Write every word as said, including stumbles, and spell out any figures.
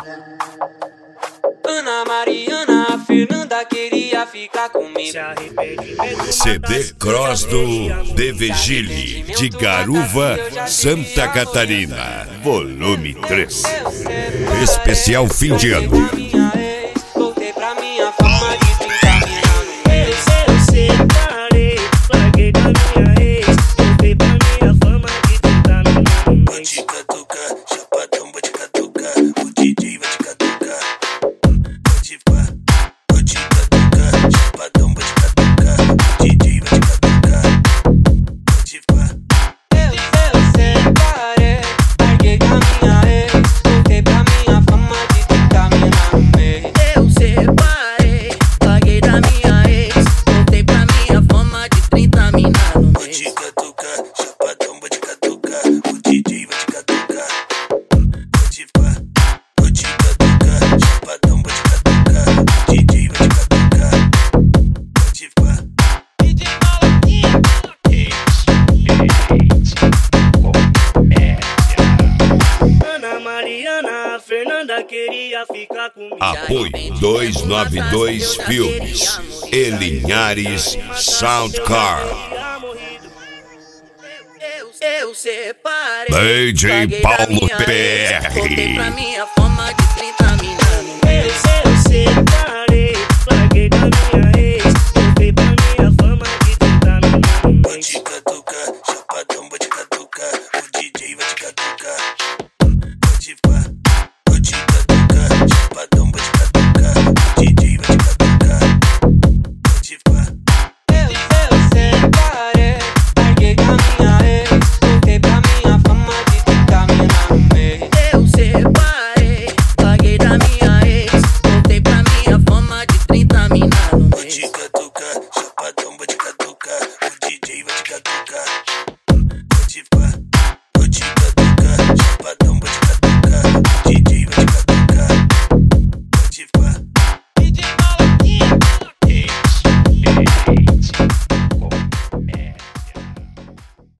Ana Mariana, a Fernanda queria ficar comigo. C D Cross do De Vigile, de Garuva, Santa Catarina, volume três. Especial fim de ano. Voltei pra minha forma de tentar me Eu separei, larguei da minha ex. Voltei pra minha fama de tentar me enganar. Vou te catucar, chapadão, vou te catucar. O D J vai te catucar. Vou te pá, vou te catucar, chapadão, vou te catucar. O D J vai te catucar. Vou te pá. Eu, eu separei, larguei da minha ex. Voltei pra minha fama de tentar me enganar. Eu separei, larguei da minha ex. Voltei pra minha fama de trinta mina no Vou mês. te catucar, chapadão, vou te catucar. O D J vai te catucar. Vou te pá, vou te catucar, chapadão, vou te catucar. O D J vai te catucar. Vou te pá. D J Malaquinha. Ana Mariana, a Fernanda queria ficar comigo. Apoio duzentos e noventa e dois Filmes e Linhares Soundcar. Eu, eu separei. D J larguei da Paulo minha ex. P R. Voltei pra minha fama de